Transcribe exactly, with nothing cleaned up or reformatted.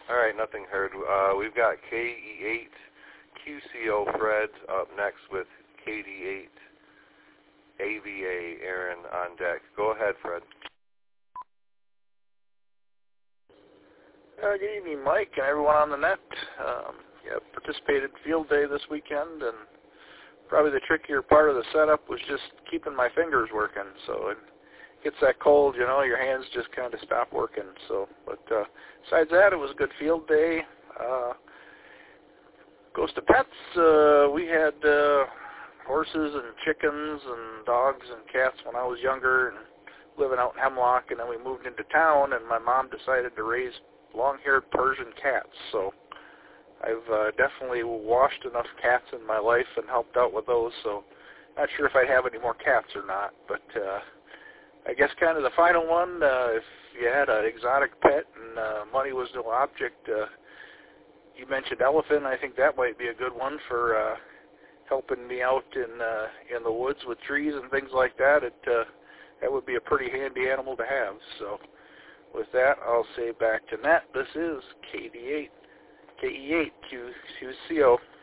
All right, nothing heard. Uh, we've got K E eight Q C O Fred up next with K D eight A V A Aaron on deck. Go ahead, Fred. Uh, good evening, Mike, and everyone on the net. Um, yeah, participated field day this weekend, and probably the trickier part of the setup was just keeping my fingers working. So it gets that cold, you know, your hands just kind of stop working. So, but uh, besides that, it was a good field day. Uh, goes to pets. Uh, we had uh, horses and chickens and dogs and cats when I was younger, and living out in Hemlock, and then we moved into town, and my mom decided to raise long-haired Persian cats. So I've uh, definitely washed enough cats in my life and helped out with those, so not sure if I'd have any more cats or not. But uh, I guess kind of the final one, uh, if you had an exotic pet and uh, money was no object, uh, you mentioned elephant. I think that might be a good one for uh, helping me out in uh, in the woods with trees and things like that. It uh, that would be a pretty handy animal to have. So with that, I'll say back to net. This is K D eight, K E eight Q C O.